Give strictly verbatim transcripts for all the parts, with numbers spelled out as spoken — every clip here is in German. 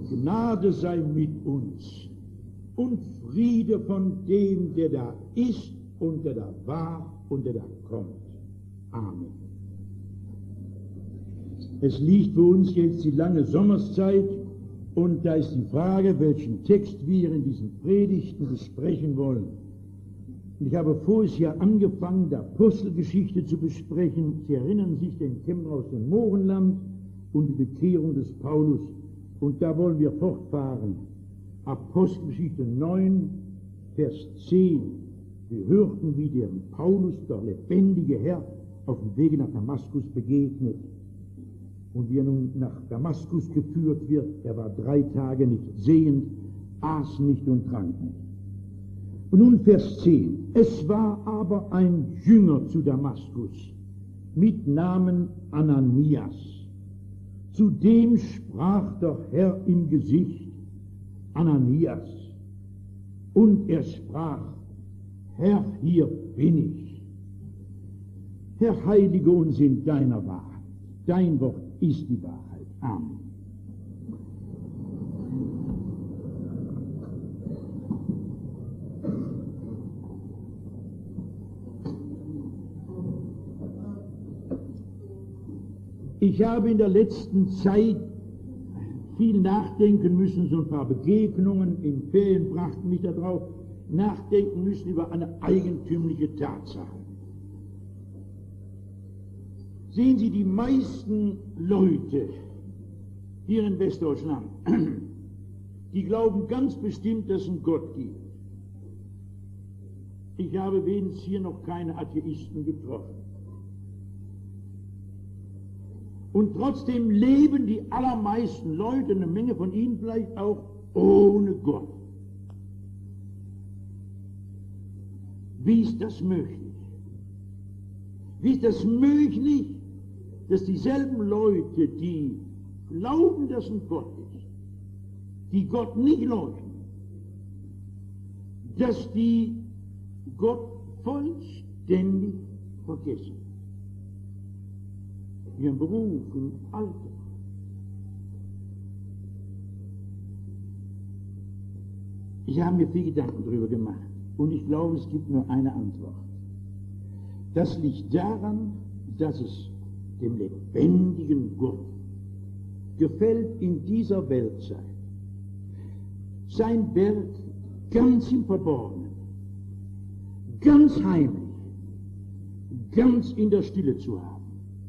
Gnade sei mit uns und Friede von dem, der da ist und der da war und der da kommt. Amen. Es liegt für uns jetzt die lange Sommerszeit und da ist die Frage, welchen Text wir in diesen Predigten besprechen wollen. Ich habe voriges Jahr angefangen, die Apostelgeschichte zu besprechen. Sie erinnern sich, den Kämmerer aus dem Mohrenland und die Bekehrung des Paulus. Und da wollen wir fortfahren. Apostelgeschichte neun, Vers zehn. Wir hörten, wie dem Paulus, der lebendige Herr, auf dem Wege nach Damaskus begegnet. Und wie er nun nach Damaskus geführt wird, er war drei Tage nicht sehend, aß nicht und trank nicht. Und nun Vers zehn. Es war aber ein Jünger zu Damaskus mit Namen Ananias. Zu dem sprach der Herr im Gesicht, Ananias. Und er sprach, Herr, hier bin ich. Herr, heilige uns in deiner Wahrheit. Dein Wort ist die Wahrheit. Amen. Ich habe in der letzten Zeit viel nachdenken müssen, so ein paar Begegnungen in Ferien brachten mich darauf, nachdenken müssen über eine eigentümliche Tatsache. Sehen Sie, die meisten Leute hier in Westdeutschland, die glauben ganz bestimmt, dass es einen Gott gibt. Ich habe wenigstens hier noch keine Atheisten getroffen. Und trotzdem leben die allermeisten Leute, eine Menge von ihnen vielleicht auch, ohne Gott. Wie ist das möglich? Wie ist das möglich, dass dieselben Leute, die glauben, dass ein Gott ist, die Gott nicht leugnen, dass die Gott vollständig vergessen? Ihren Beruf und Alter. Ich habe mir viel Gedanken darüber gemacht und ich glaube, es gibt nur eine Antwort. Das liegt daran, dass es dem lebendigen Gott gefällt, in dieser Weltzeit sein Werk ganz im Verborgenen, ganz heimlich, ganz in der Stille zu haben.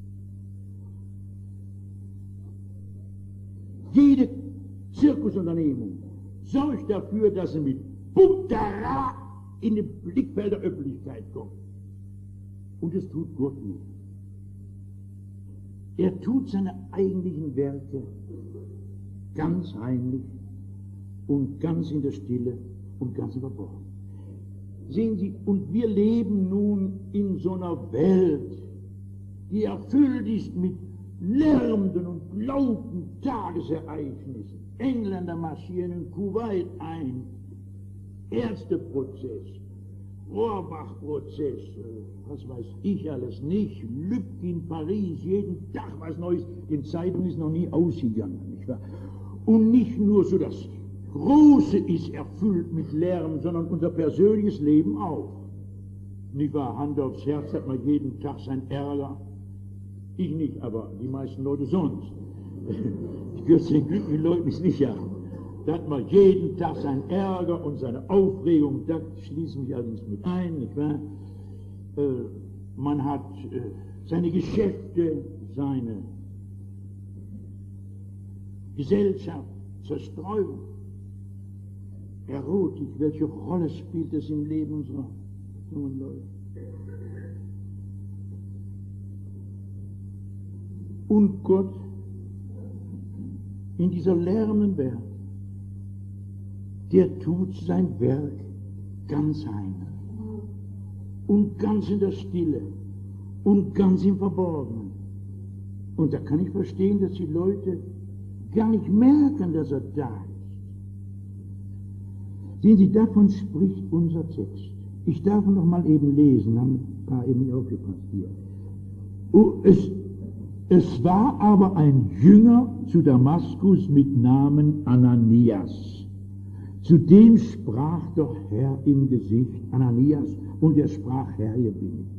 Jede Zirkusunternehmung sorgt dafür, dass sie mit Buttera in den Blickfeld der Öffentlichkeit kommt. Und es tut Gott nicht. Er tut seine eigentlichen Werke ganz heimlich und ganz in der Stille und ganz im Verborgenen. Sehen Sie, und wir leben nun in so einer Welt, die erfüllt ist mit lärmenden und lauten Tagesereignissen. Engländer marschieren in Kuwait ein, Ärzteprozess, Rohrbach-Prozess, was weiß ich alles nicht, Lübck in Paris, jeden Tag was Neues, den Zeitungen ist noch nie ausgegangen, nicht wahr? Und nicht nur so das Große ist erfüllt mit Lärm, sondern unser persönliches Leben auch. Nicht wahr? Hand aufs Herz, hat man jeden Tag sein Ärger. Ich nicht, aber die meisten Leute sonst. Ich gehöre zu den glücklichen Leuten ist nicht ja. Da hat man jeden Tag seinen Ärger und seine Aufregung, da schließe ich mich allerdings mit ein, nicht wahr? Äh, man hat äh, seine Geschäfte, seine Gesellschaft, Zerstreuung, Erotik, welche Rolle spielt das im Leben unserer jungen Leute? Und Gott in dieser lärmenden Welt, der tut sein Werk ganz heimlich und ganz in der Stille und ganz im Verborgenen. Und da kann ich verstehen, dass die Leute gar nicht merken, dass er da ist. Sehen Sie, davon spricht unser Text. Ich darf noch mal eben lesen, haben ein paar eben nicht aufgepasst hier. Oh, es Es war aber ein Jünger zu Damaskus mit Namen Ananias. Zu dem sprach der Herr im Gesicht, Ananias, und er sprach, Herr, hier bin ich.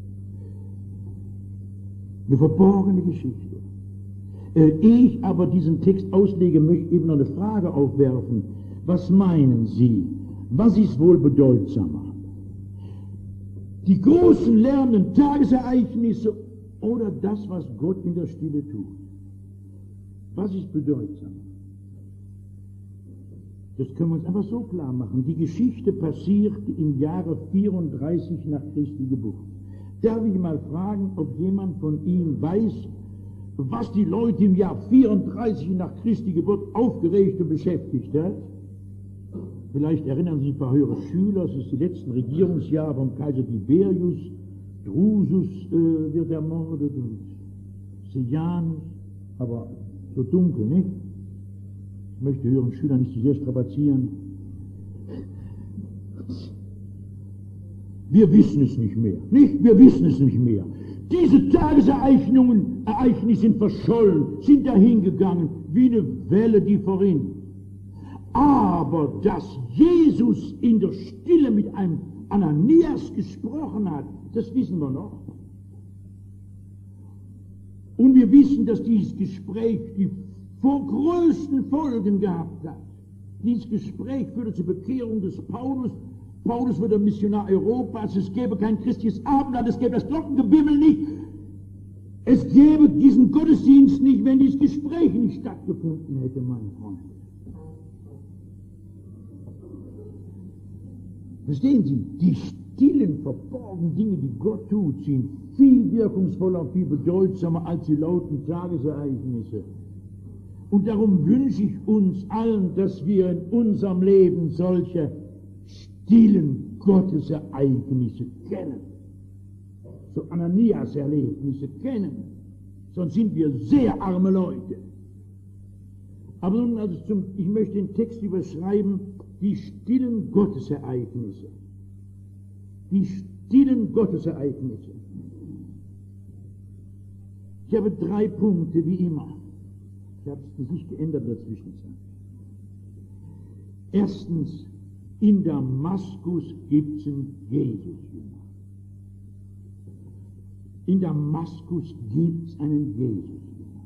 Eine verborgene Geschichte. Äh, ehe ich aber diesen Text auslege, möchte ich eben noch eine Frage aufwerfen. Was meinen Sie? Was ist wohl bedeutsamer? Die großen lärmenden Tagesereignisse oder das, was Gott in der Stille tut? Was ist bedeutsamer? Das können wir uns einfach so klar machen. Die Geschichte passierte im Jahre vierunddreißig nach Christi Geburt. Darf ich mal fragen, ob jemand von Ihnen weiß, was die Leute im Jahr vierunddreißig nach Christi Geburt aufgeregt und beschäftigt hat? Vielleicht erinnern sich ein paar höhere Schüler, es ist die letzten Regierungsjahre vom Kaiser Tiberius, Drusus äh, wird ermordet und Sejanus, aber so dunkel, nicht? Ich möchte höheren Schüler nicht zu sehr strapazieren. Wir wissen es nicht mehr, nicht? Wir wissen es nicht mehr. Diese Tagesereignungen, Ereignisse sind verschollen, sind dahingegangen, wie eine Welle, die vorhin. Aber dass Jesus in der Stille mit einem Ananias gesprochen hat, das wissen wir noch. Und wir wissen, dass dieses Gespräch die vor größten Folgen gehabt hat. Dieses Gespräch führte zur Bekehrung des Paulus. Paulus wird der Missionar Europas. Es gäbe kein christliches Abendland, es gäbe das Glockengebimmel nicht. Es gäbe diesen Gottesdienst nicht, wenn dieses Gespräch nicht stattgefunden hätte, meine Freunde. Verstehen Sie, die stillen, verborgenen Dinge, die Gott tut, sind viel wirkungsvoller, viel bedeutsamer als die lauten Tagesereignisse. Und darum wünsche ich uns allen, dass wir in unserem Leben solche stillen Gottesereignisse kennen. So Ananias-Erlebnisse kennen. Sonst sind wir sehr arme Leute. Aber nun, also zum, ich möchte den Text überschreiben, die stillen Gottesereignisse. Die stillen Gottesereignisse. Ich habe drei Punkte, wie immer. Ich habe es nicht geändert in der Zwischenzeit. Erstens, in Damaskus gibt es einen Jesus-Jünger. In Damaskus gibt es einen Jesus-Jünger.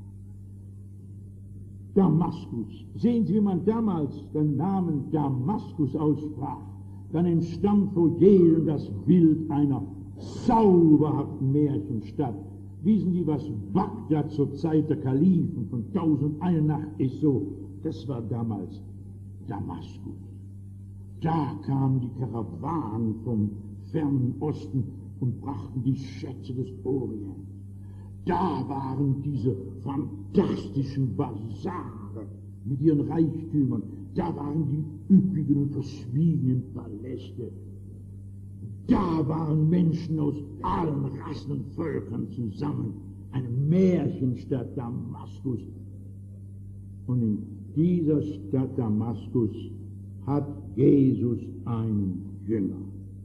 Damaskus. Sehen Sie, wie man damals den Namen Damaskus aussprach. Dann entstand vor jedem das Bild einer zauberhaften Märchenstadt. Wissen Sie, was Bagdad zur Zeit der Kalifen von tausendundeine Nacht ist so? Das war damals Damaskus. Da kamen die Karawanen vom fernen Osten und brachten die Schätze des Orients. Da waren diese fantastischen Basare mit ihren Reichtümern. Da waren die üppigen und verschwiegenen Paläste. Da waren Menschen aus allen Rassen und Völkern zusammen. Eine Märchenstadt Damaskus. Und in dieser Stadt Damaskus hat Jesus einen Jünger.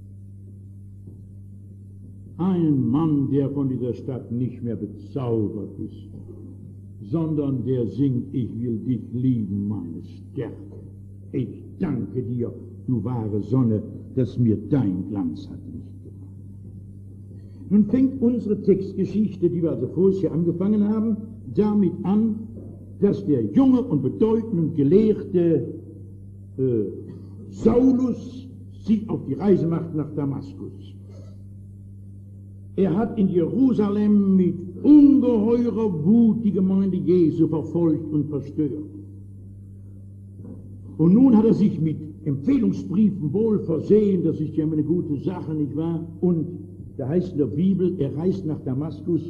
Einen Mann, der von dieser Stadt nicht mehr bezaubert ist, sondern der singt, ich will dich lieben, meine Stärke. Ich danke dir, du wahre Sonne, dass mir dein Glanz hat Licht gemacht. Nun fängt unsere Textgeschichte, die wir also vorher angefangen haben, damit an, dass der junge und bedeutende und gelehrte äh, Saulus sich auf die Reise macht nach Damaskus. Er hat in Jerusalem mit ungeheurer Wut die Gemeinde Jesu verfolgt und verstört. Und nun hat er sich mit Empfehlungsbriefen wohl versehen, das ist ja eine gute Sache, nicht wahr? Und da heißt in der Bibel, er reist nach Damaskus,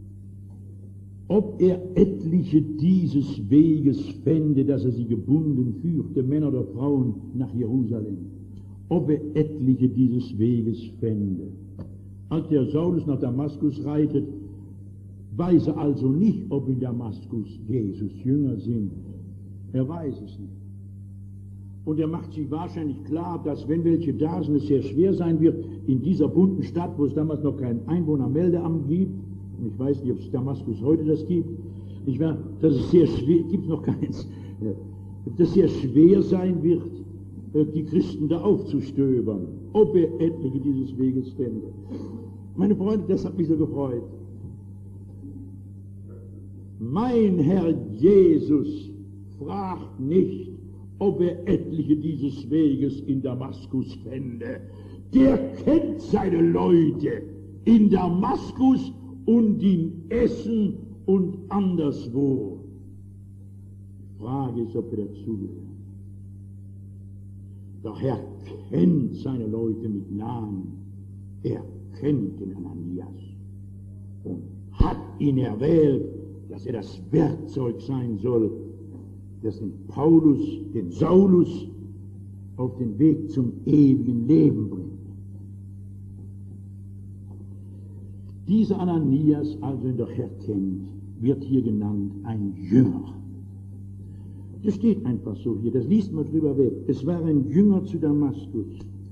ob er etliche dieses Weges fände, dass er sie gebunden führte, Männer oder Frauen, nach Jerusalem. Ob er etliche dieses Weges fände. Als der Saulus nach Damaskus reitet, weiß er also nicht, ob in Damaskus Jesus Jünger sind. Er weiß es nicht. Und er macht sich wahrscheinlich klar, dass wenn welche da sind, es sehr schwer sein wird, in dieser bunten Stadt, wo es damals noch kein Einwohnermeldeamt gibt, Ich weiß nicht, ob es Damaskus heute das gibt. Ich weiß, dass es sehr schwer, gibt es noch keins, dass es sehr schwer sein wird, die Christen da aufzustöbern, ob er etliche dieses Weges fände. Meine Freunde, das hat mich so gefreut. Mein Herr Jesus fragt nicht, ob er etliche dieses Weges in Damaskus fände. Der kennt seine Leute in Damaskus und in Essen und anderswo. Die Frage ist, ob er dazugehört. Doch er kennt seine Leute mit Namen. Er kennt den Ananias und hat ihn erwählt, dass er das Werkzeug sein soll, das den Paulus, den Saulus auf den Weg zum ewigen Leben bringt. Dieser Ananias, also den der Herr kennt, wird hier genannt ein Jünger. Das steht einfach so hier, das liest man drüber weg. Es war ein Jünger zu Damaskus.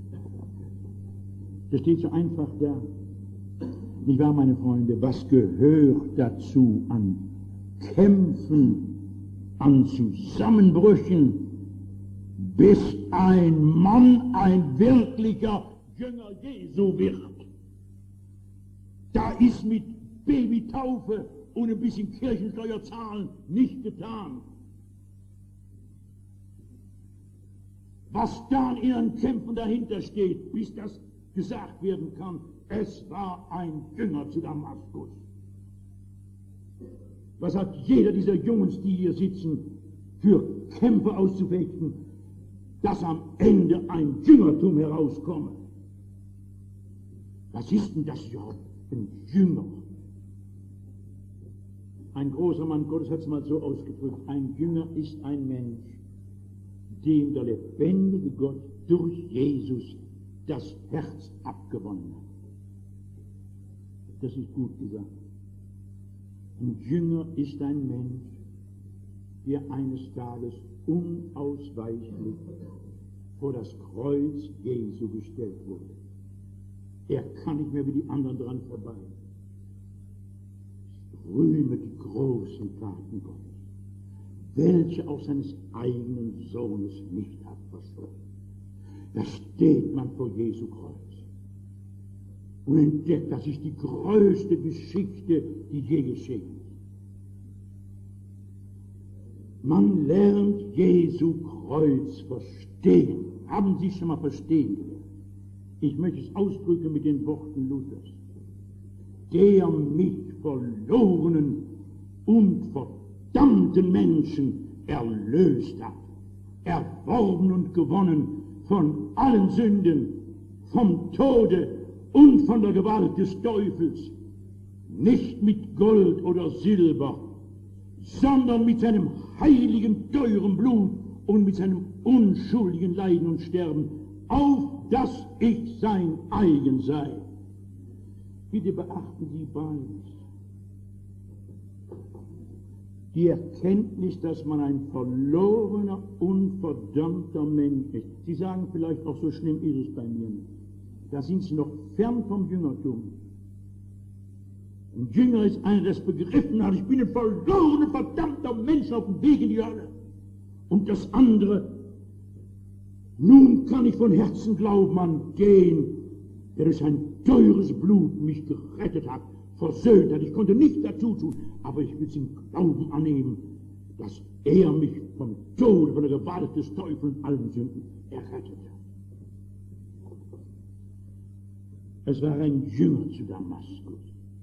Das steht so einfach da. Nicht wahr, meine Freunde? Was gehört dazu an Kämpfen, an Zusammenbrüchen, bis ein Mann ein wirklicher Jünger Jesu wird? Da ist mit Babytaufe und ein bisschen Kirchensteuer zahlen nicht getan. Was da in ihren Kämpfen dahinter steht, bis das gesagt werden kann, es war ein Jünger zu Damaskus. Was hat jeder dieser Jungs, die hier sitzen, für Kämpfe auszufechten, dass am Ende ein Jüngertum herauskomme? Was ist denn das überhaupt, ein Jünger? Ein großer Mann Gottes hat es mal so ausgedrückt, ein Jünger ist ein Mensch, dem der lebendige Gott durch Jesus das Herz abgewonnen hat. Das ist gut gesagt. Ein Jünger ist ein Mensch, der eines Tages unausweichlich vor das Kreuz Jesu gestellt wurde. Er kann nicht mehr wie die anderen dran vorbei. Rühme die großen Taten Gottes, welche auch seines eigenen Sohnes nicht hat verschont. Da steht man vor Jesu Kreuz und entdeckt, das ist die größte Geschichte, die je geschehen ist. Man lernt Jesu Kreuz verstehen. Haben Sie schon mal verstehen gelernt? Ich möchte es ausdrücken mit den Worten Luthers. Der mich verlorenen und verdammten Menschen erlöst hat, erworben und gewonnen von allen Sünden, vom Tode und von der Gewalt des Teufels, nicht mit Gold oder Silber, sondern mit seinem heiligen, teuren Blut und mit seinem unschuldigen Leiden und Sterben, auf dass ich sein eigen sei. Bitte beachten Sie beides. Die Erkenntnis, dass man ein verlorener, unverdammter Mensch ist. Sie sagen vielleicht auch, so schlimm ist es bei mir nicht. Da sind Sie noch fern vom Jüngertum. Ein Jünger ist einer, der es begriffen hat, ich bin ein verlorener, verdammter Mensch auf dem Weg in die Hölle. Und das andere, nun kann ich von Herzen glauben an den, der durch sein teures Blut mich gerettet hat, versöhnt hat. Ich konnte nichts dazu tun, aber ich will es im Glauben annehmen, dass er mich vom Tode, von der Gewalt des Teufels und allen Sünden errettet hat. Es war ein Jünger zu Damaskus.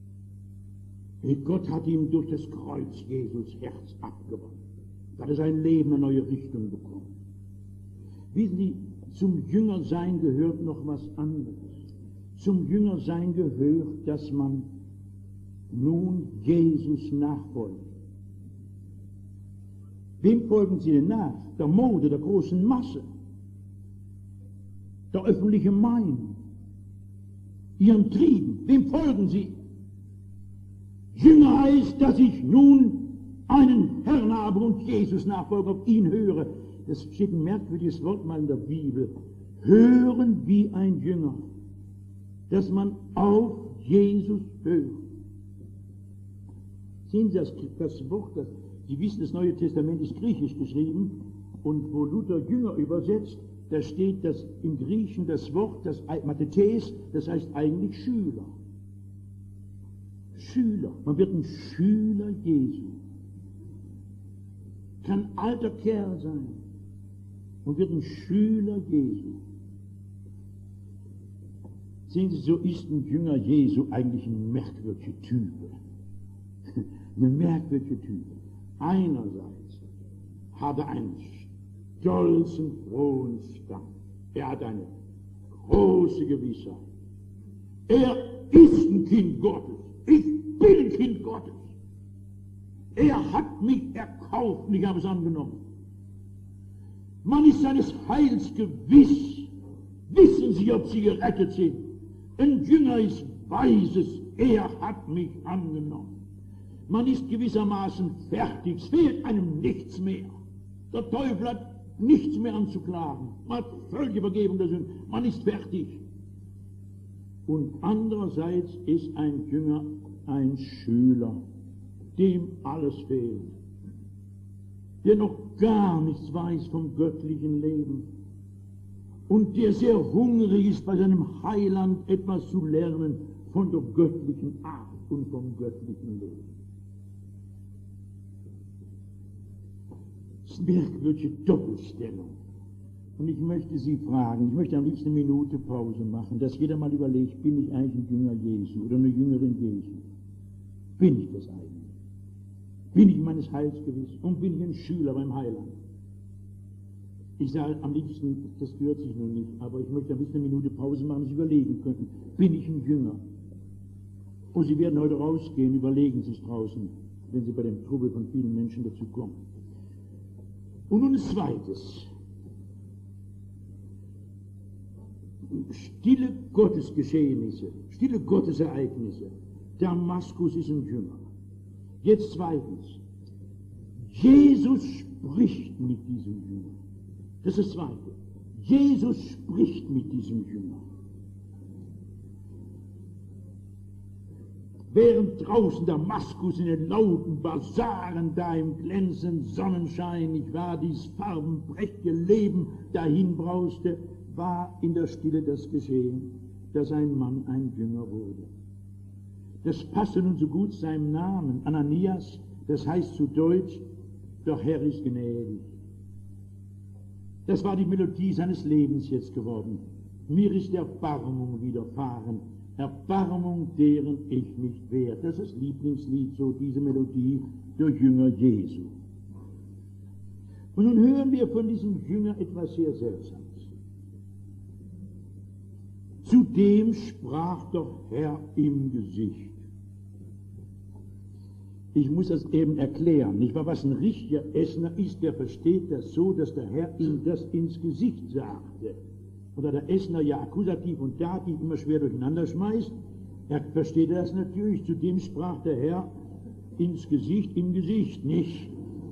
Gott hat ihm durch das Kreuz Jesus Herz abgewonnen. Da hat er sein Leben eine neue Richtung bekommen. Wissen Sie, zum Jüngersein gehört noch was anderes. Zum Jüngersein gehört, dass man nun Jesus nachfolgt. Wem folgen Sie denn nach? Der Mode, der großen Masse, der öffentlichen Meinung, Ihren Trieben. Wem folgen Sie? Jünger heißt, dass ich nun einen Herrn habe und Jesus nachfolge, auf ihn höre. Das steht ein merkwürdiges Wort mal in der Bibel. Hören wie ein Jünger. Dass man auf Jesus hört. Sehen Sie, das, das Wort, das, Sie wissen, das Neue Testament ist griechisch geschrieben, und wo Luther Jünger übersetzt, da steht das im Griechen das Wort, das Mathetes, das heißt eigentlich Schüler. Schüler. Man wird ein Schüler Jesu. Kann alter Kerl sein. Man wird ein Schüler Jesu. Sehen Sie, so ist ein Jünger Jesu eigentlich ein merkwürdiger Typ. Eine merkwürdige Typ. Einerseits hat er einen stolzen, frohen Stand. Er hat eine große Gewissheit. Er ist ein Kind Gottes. Ich bin ein Kind Gottes. Er hat mich erkauft und ich habe es angenommen. Man ist seines Heils gewiss. Wissen Sie, ob Sie gerettet sind? Ein Jünger ist weises. Er hat mich angenommen. Man ist gewissermaßen fertig. Es fehlt einem nichts mehr. Der Teufel hat nichts mehr anzuklagen. Man hat völlige Vergebung der Sünden. Man ist fertig. Und andererseits ist ein Jünger ein Schüler, dem alles fehlt, der noch gar nichts weiß vom göttlichen Leben und der sehr hungrig ist, bei seinem Heiland etwas zu lernen von der göttlichen Art und vom göttlichen Leben. Das ist eine merkwürdige Doppelstellung. Und ich möchte Sie fragen, ich möchte am liebsten eine Minute Pause machen, dass jeder mal überlegt, bin ich eigentlich ein Jünger Jesu oder eine Jüngerin Jesu? Bin ich das eigentlich? Bin ich meines Heils gewiss und bin ich ein Schüler beim Heiland? Ich sage am liebsten, das gehört sich nun nicht, aber ich möchte ein bisschen eine Minute Pause machen, dass Sie überlegen könnten, bin ich ein Jünger? Und Sie werden heute rausgehen, überlegen Sie es draußen, wenn Sie bei dem Trubel von vielen Menschen dazu kommen. Und nun ein zweites. Stille Gottesgeschehnisse, stille Gottesereignisse. Damaskus ist ein Jünger. Jetzt zweitens. Jesus spricht mit diesem Jünger. Das ist das Zweite. Jesus spricht mit diesem Jünger. Während draußen Damaskus in den lauten Basaren, da im glänzenden Sonnenschein, nicht wahr, dieses farbenprächtige Leben dahin brauste, war in der Stille das geschehen, dass ein Mann ein Jünger wurde. Das passte nun so gut seinem Namen, Ananias, das heißt zu Deutsch, der Herr ist gnädig. Das war die Melodie seines Lebens jetzt geworden. Mir ist Erbarmung widerfahren, Erbarmung, deren ich nicht wert. Das ist das Lieblingslied, so diese Melodie der Jünger Jesu. Und nun hören wir von diesem Jünger etwas sehr Seltsames. Zudem sprach der Herr im Gesicht. Ich muss das eben erklären, nicht wahr? Was ein richtiger Essener ist, der versteht das so, dass der Herr ihm das ins Gesicht sagte. Und da der Essener ja Akkusativ und Dativ immer schwer durcheinander schmeißt, er versteht das natürlich. Zudem sprach der Herr ins Gesicht, im Gesicht, nicht?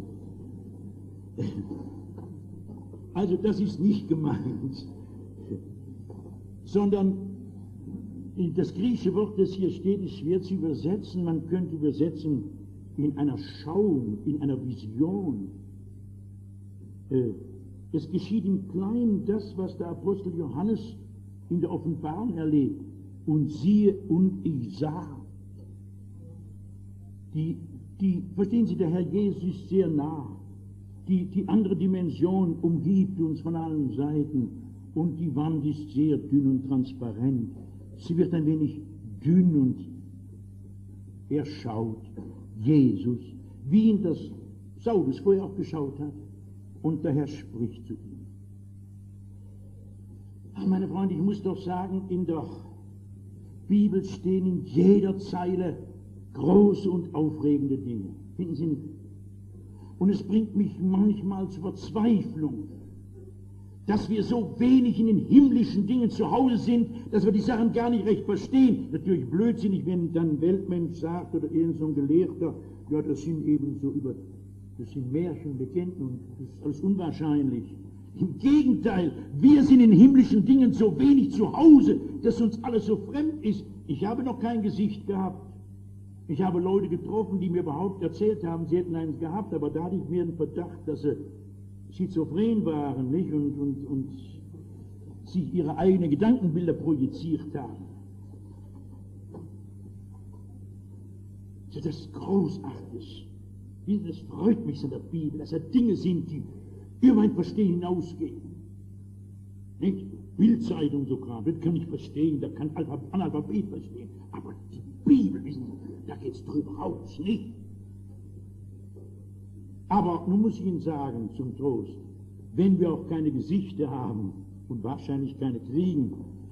Also das ist nicht gemeint, sondern das griechische Wort, das hier steht, ist schwer zu übersetzen. Man könnte übersetzen in einer Schauung, in einer Vision. Es geschieht im Kleinen das, was der Apostel Johannes in der Offenbarung erlebt. Und siehe, und ich sah. Die, die, verstehen Sie, der Herr Jesus ist sehr nah. Die, die andere Dimension umgibt uns von allen Seiten. Und die Wand ist sehr dünn und transparent. Sie wird ein wenig dünn und er schaut Jesus, wie ihn das Saulus vorher auch geschaut hat. Und der Herr spricht zu ihm. Ach, meine Freunde, ich muss doch sagen, in der Bibel stehen in jeder Zeile große und aufregende Dinge. Finden Sie nicht? Und es bringt mich manchmal zur Verzweiflung, dass wir so wenig in den himmlischen Dingen zu Hause sind, dass wir die Sachen gar nicht recht verstehen. Natürlich blödsinnig, wenn dann ein Weltmensch sagt oder irgend so ein Gelehrter, ja, das sind eben so über, das sind Märchen, Legenden und das ist alles unwahrscheinlich. Im Gegenteil, wir sind in himmlischen Dingen so wenig zu Hause, dass uns alles so fremd ist. Ich habe noch kein Gesicht gehabt. Ich habe Leute getroffen, die mir überhaupt erzählt haben, sie hätten eins gehabt, aber da hatte ich mir den Verdacht, dass sie schizophren waren, nicht? Und, und, und sich ihre eigenen Gedankenbilder projiziert haben. Das ist großartig. Das freut mich in der Bibel, dass da Dinge sind, die über mein Verstehen hinausgehen. Nicht? Bildzeitung sogar, das kann ich verstehen, da kann Analphabet verstehen. Aber die Bibel, wissen Sie, da geht es drüber raus, nicht? Aber nun muss ich Ihnen sagen, zum Trost, wenn wir auch keine Gesichter haben und wahrscheinlich keine kriegen,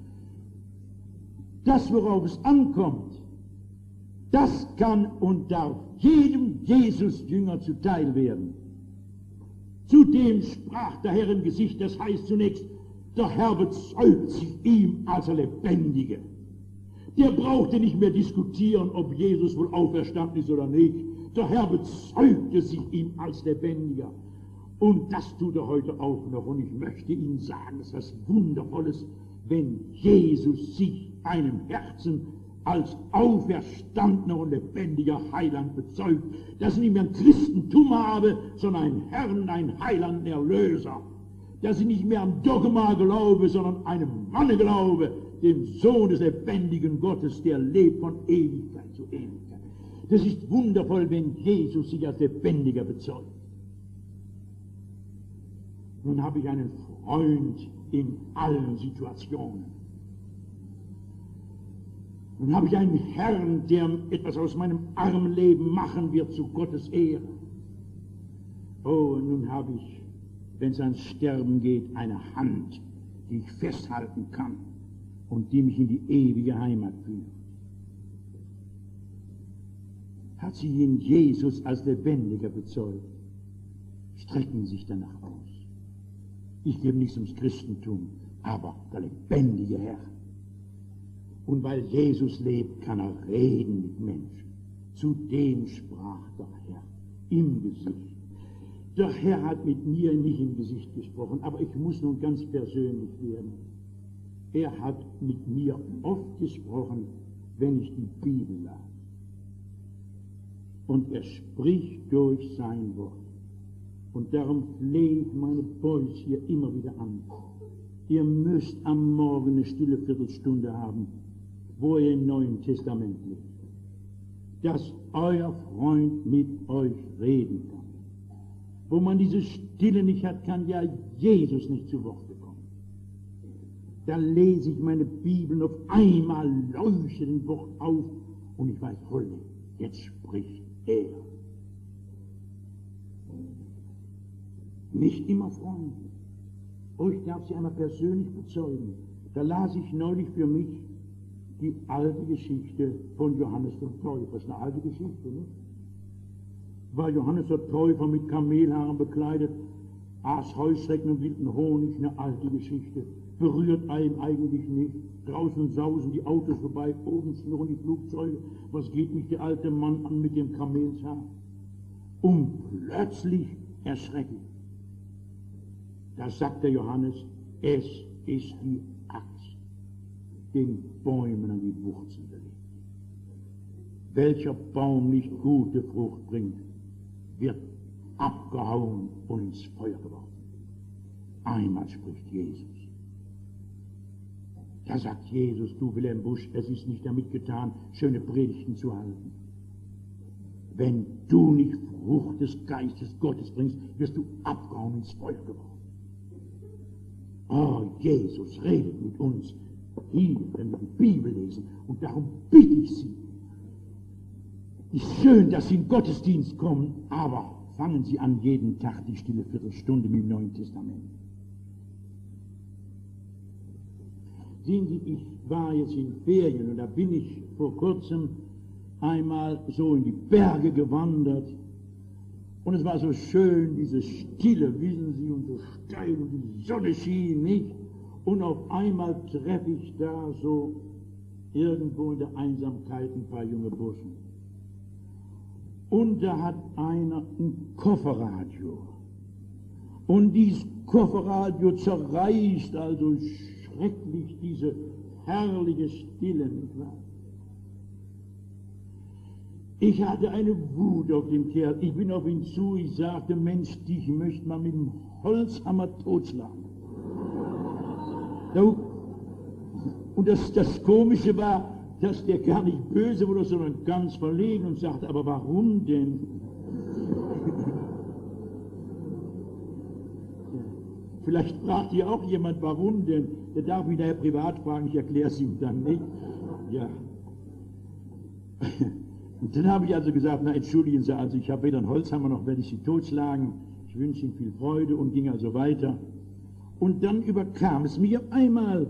das, worauf es ankommt, das kann und darf jedem Jesus-Jünger zuteil werden. Zudem sprach der Herr im Gesicht, das heißt zunächst, der Herr bezeugt sich ihm als der Lebendige. Der brauchte nicht mehr diskutieren, ob Jesus wohl auferstanden ist oder nicht. Der Herr bezeugte sich ihm als Lebendiger. Und das tut er heute auch noch. Und ich möchte Ihnen sagen, es ist was Wundervolles, wenn Jesus sich einem Herzen als auferstandener und lebendiger Heiland bezeugt, dass ich nicht mehr ein Christentum habe, sondern einen Herrn, einen Heiland, einen Erlöser. Dass ich nicht mehr am Dogma glaube, sondern einem Manne glaube, dem Sohn des lebendigen Gottes, der lebt von Ewigkeit zu Ewigkeit. Das ist wundervoll, wenn Jesus sich als Lebendiger bezeugt. Nun habe ich einen Freund in allen Situationen. Nun habe ich einen Herrn, der etwas aus meinem armen Leben machen wird zu Gottes Ehre. Oh, und nun habe ich, wenn es ans Sterben geht, eine Hand, die ich festhalten kann und die mich in die ewige Heimat führt. Hat sie ihn Jesus als Lebendiger bezeugt, strecken sich danach aus. Ich gebe nichts ums Christentum, aber der lebendige Herr. Und weil Jesus lebt, kann er reden mit Menschen. Zu dem sprach der Herr im Gesicht. Der Herr hat mit mir nicht im Gesicht gesprochen, aber ich muss nun ganz persönlich werden. Er hat mit mir oft gesprochen, wenn ich die Bibel las. Und er spricht durch sein Wort. Und darum flehe ich meine Boys hier immer wieder an. Ihr müsst am Morgen eine stille Viertelstunde haben, wo ihr im Neuen Testament liest, dass euer Freund mit euch reden kann. Wo man diese Stille nicht hat, kann ja Jesus nicht zu Worte kommen. Da lese ich meine Bibel, auf einmal leuchtet ein Wort auf und ich weiß, Holle, jetzt spricht er. Nicht immer Freunde. Oh, ich darf sie einmal persönlich bezeugen. Da las ich neulich für mich die alte Geschichte von Johannes dem Täufer. Das ist eine alte Geschichte, nicht? War Johannes der Täufer mit Kamelhaaren bekleidet, aß Heuschrecken und wilden Honig, eine alte Geschichte. Berührt einem eigentlich nicht. Draußen sausen die Autos vorbei, oben schnurren die Flugzeuge. Was geht mich der alte Mann an mit dem Kamelshaar? Und plötzlich erschrecke ich. Da sagt der Johannes, es ist die Axt, den Bäumen an die Wurzeln gelegt. Welcher Baum nicht gute Frucht bringt, wird abgehauen und ins Feuer geworfen. Einmal spricht Jesus. Da sagt Jesus, du Wilhelm Busch, es ist nicht damit getan, schöne Predigten zu halten. Wenn du nicht Frucht des Geistes Gottes bringst, wirst du abgehauen ins Feuer geworfen. Oh, Jesus redet mit uns hier, wenn wir die Bibel lesen. Und darum bitte ich Sie, ist schön, dass Sie in den Gottesdienst kommen, aber fangen Sie an, jeden Tag die stille Viertelstunde mit dem Neuen Testament. Sehen Sie, ich war jetzt in Ferien und da bin ich vor kurzem einmal so in die Berge gewandert. Und es war so schön, diese Stille, wissen Sie, und so steil und die Sonne schien nicht. Und auf einmal treffe ich da so irgendwo in der Einsamkeit ein paar junge Burschen. Und da hat einer ein Kofferradio. Und dieses Kofferradio zerreißt also schrecklich diese herrliche Stille, nicht wahr? Ich hatte eine Wut auf den Kerl. Ich bin auf ihn zu, ich sagte, Mensch, dich möchte man mit dem Holzhammer totschlagen. Und das, das Komische war, dass der gar nicht böse wurde, sondern ganz verlegen und sagte, aber warum denn? Vielleicht fragt ihr auch jemand, warum denn? Der darf mich daher privat fragen, ich erkläre es ihm dann nicht. Ja. Und dann habe ich also gesagt, na entschuldigen Sie, also ich habe weder einen Holzhammer noch werde ich Sie totschlagen. Ich wünsche Ihnen viel Freude und ging also weiter. Und dann überkam es mich auf einmal,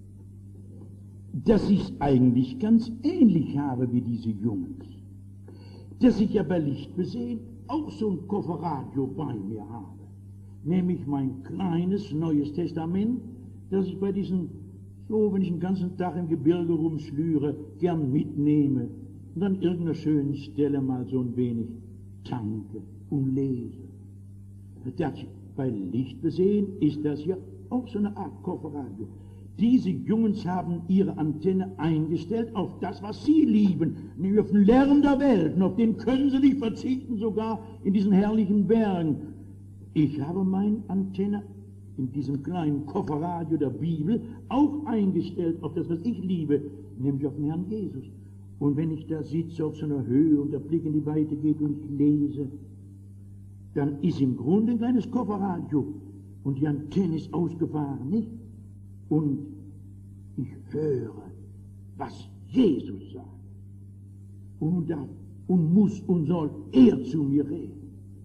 dass ich es eigentlich ganz ähnlich habe wie diese Jungs. Dass ich ja bei Licht besehen auch so ein Kofferradio bei mir habe. Nämlich mein kleines Neues Testament, das ich bei diesen, so wenn ich den ganzen Tag im Gebirge rumschlüre, gern mitnehme und an irgendeiner schönen Stelle mal so ein wenig tanke und lese. Das, bei Licht besehen ist das ja auch so eine Art Kofferradio. Diese Jungs haben ihre Antenne eingestellt auf das, was sie lieben, nämlich auf den Lärm der Welt, und auf den können sie nicht verzichten, sogar in diesen herrlichen Bergen. Ich habe meine Antenne in diesem kleinen Kofferradio der Bibel auch eingestellt auf das, was ich liebe, nämlich auf den Herrn Jesus. Und wenn ich da sitze auf so einer Höhe und der Blick in die Weite geht und ich lese, dann ist im Grunde ein kleines Kofferradio und die Antenne ist ausgefahren, nicht? Und ich höre, was Jesus sagt. Und, darf, und muss und soll er zu mir reden.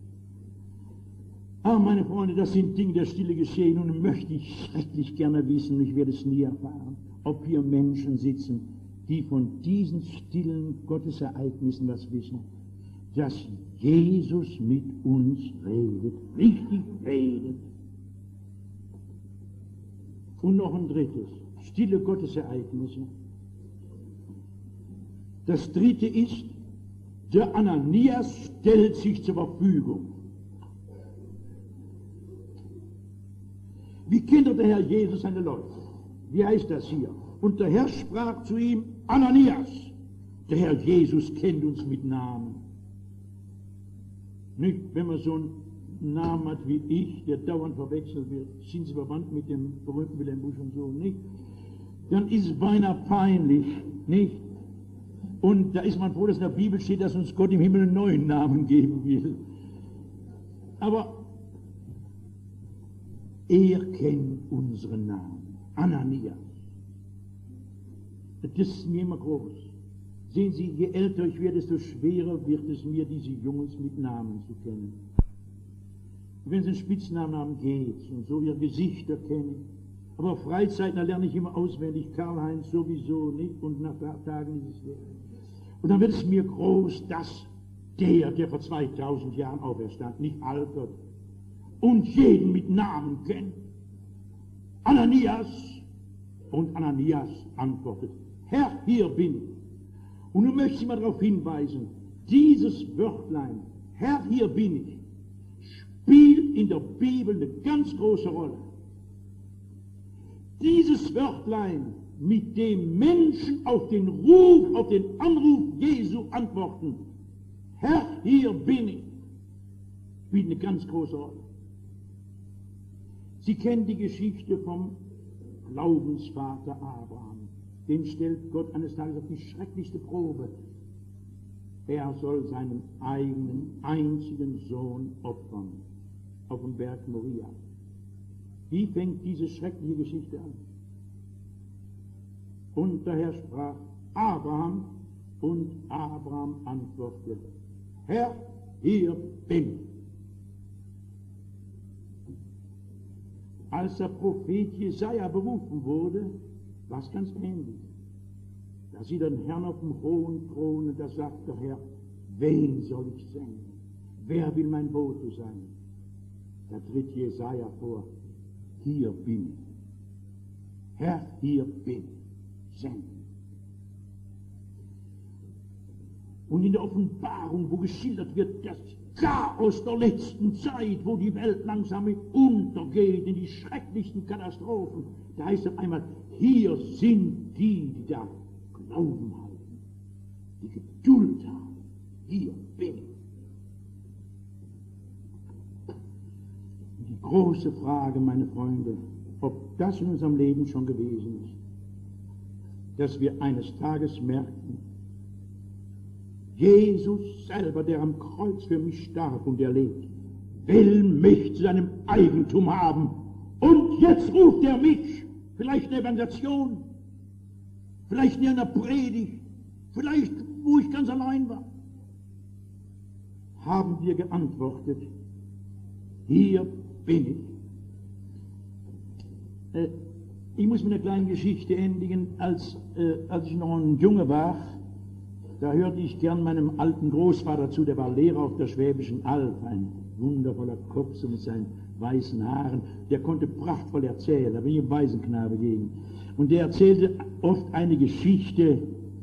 Aber meine Freunde, das sind Dinge der Stille geschehen und möchte ich schrecklich gerne wissen, ich werde es nie erfahren, ob hier Menschen sitzen, die von diesen stillen Gottesereignissen was wissen, dass Jesus mit uns redet, richtig redet. Und noch ein drittes, stille Gottesereignisse. Das dritte ist, der Ananias stellt sich zur Verfügung. Wie kennt der Herr Jesus seine Leute? Wie heißt das hier? Und der Herr sprach zu ihm, Ananias. Der Herr Jesus kennt uns mit Namen. Nicht, wenn man so einen Namen hat wie ich, der dauernd verwechselt wird, sind Sie verwandt mit dem berühmten Wilhelm Busch und so, nicht? Dann ist es beinahe peinlich, nicht? Und da ist man froh, dass in der Bibel steht, dass uns Gott im Himmel einen neuen Namen geben will. Aber er kennt unseren Namen, Ananias. Das ist mir immer groß. Sehen Sie, je älter ich werde, desto schwerer wird es mir, diese Jungs mit Namen zu kennen. Wenn sie einen Spitznamen haben, geht's, und so ihre Gesichter kennen. Aber auf Freizeiten, da lerne ich immer auswendig, Karl-Heinz sowieso nicht, und nach Tagen ist es weg. Und dann wird es mir groß, dass der, der vor zweitausend Jahren auferstand, nicht altert und jeden mit Namen kennt. Ananias. Und Ananias antwortet, Herr, hier bin ich. Und nun möchte ich mal darauf hinweisen, dieses Wörtlein, Herr, hier bin ich, spielt in der Bibel eine ganz große Rolle. Dieses Wörtlein, mit dem Menschen auf den Ruf, auf den Anruf Jesu antworten, Herr, hier bin ich, spielt eine ganz große Rolle. Sie kennen die Geschichte vom Glaubensvater Abraham. Den stellt Gott eines Tages auf die schrecklichste Probe. Er soll seinen eigenen, einzigen Sohn opfern auf dem Berg Moria. Wie fängt diese schreckliche Geschichte an? Und der Herr sprach, Abraham, und Abraham antwortete, Herr, hier bin ich. Als der Prophet Jesaja berufen wurde, war es ganz ähnlich. Da sieht er den Herrn auf dem hohen Thron und da sagt der Herr, wen soll ich senden? Wer will mein Bote sein? Da tritt Jesaja vor, hier bin ich. Herr, hier bin ich. Senden. Und in der Offenbarung, wo geschildert wird, das Chaos der letzten Zeit, wo die Welt langsam untergeht in die schrecklichsten Katastrophen, da heißt es einmal, hier sind die, die da Glauben halten, die Geduld haben, hier bin ich. Die große Frage, meine Freunde, ob das in unserem Leben schon gewesen ist, dass wir eines Tages merken, Jesus selber, der am Kreuz für mich starb und er lebt, will mich zu seinem Eigentum haben. Und jetzt ruft er mich, vielleicht eine Evangelisation, vielleicht in einer Predigt, vielleicht wo ich ganz allein war. Haben wir geantwortet, hier bin ich. Äh, ich muss mit einer kleinen Geschichte endigen. Als, äh, als ich noch ein Junge war, da hörte ich gern meinem alten Großvater zu, der war Lehrer auf der Schwäbischen Alb, ein wundervoller Kopf so mit seinen weißen Haaren, der konnte prachtvoll erzählen, da bin ich im Waisenknabe gegen. Und der erzählte oft eine Geschichte,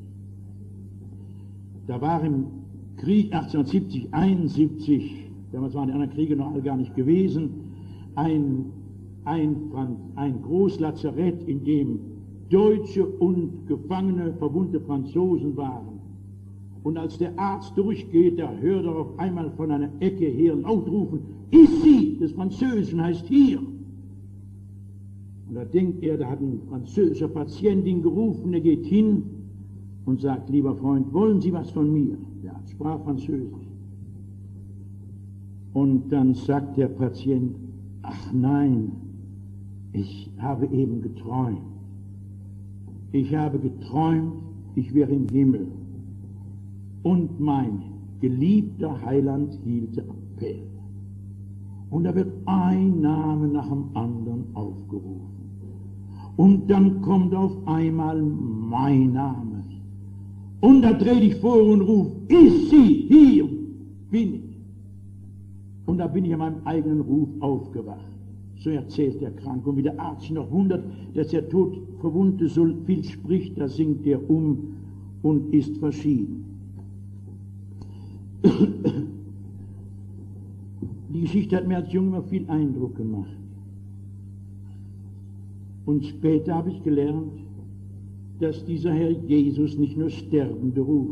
da war im Krieg achtzehnhundertsiebzig, einundsiebzig, damals waren die anderen Kriege noch alle gar nicht gewesen, ein, ein, ein Großlazarett, in dem Deutsche und Gefangene, verwundete Franzosen waren. Und als der Arzt durchgeht, da hört er auf einmal von einer Ecke her laut rufen, ici, das Französischen heißt hier. Und da denkt er, da hat ein französischer Patient ihn gerufen, er geht hin und sagt, lieber Freund, wollen Sie was von mir? Der Arzt sprach Französisch. Und dann sagt der Patient, ach nein, ich habe eben geträumt. Ich habe geträumt, ich wäre im Himmel. Und mein geliebter Heiland hielte Appell. Und da wird ein Name nach dem anderen aufgerufen. Und dann kommt auf einmal mein Name. Und da drehe ich vor und rufe, ici, hier bin ich. Und da bin ich an meinem eigenen Ruf aufgewacht. So erzählt der Kranke. Und wie der Arzt sich noch wundert, dass der Todverwundete so viel spricht, da sinkt er um und ist verschieden. Die Geschichte hat mir als Junge viel Eindruck gemacht. Und später habe ich gelernt, dass dieser Herr Jesus nicht nur Sterbende ruft,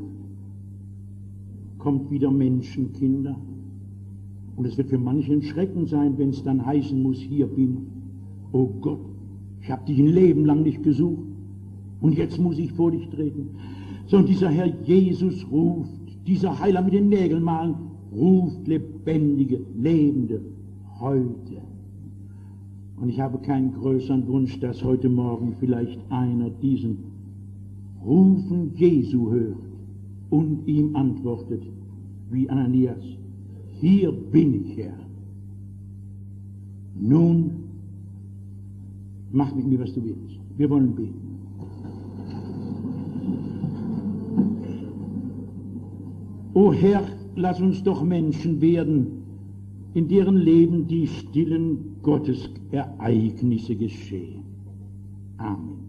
kommt wieder Menschenkinder. Und es wird für manche ein Schrecken sein, wenn es dann heißen muss, hier bin ich. Oh Gott, ich habe dich ein Leben lang nicht gesucht und jetzt muss ich vor dich treten. So, und dieser Herr Jesus ruft, dieser Heiler mit den Nägeln malen, ruft lebendige, lebende heute. Und ich habe keinen größeren Wunsch, dass heute Morgen vielleicht einer diesen Rufen Jesu hört und ihm antwortet, wie Ananias, hier bin ich, Herr. Nun, mach mit mir, was du willst. Wir wollen beten. O Herr, lass uns doch Menschen werden, in deren Leben die stillen Gottesereignisse geschehen. Amen.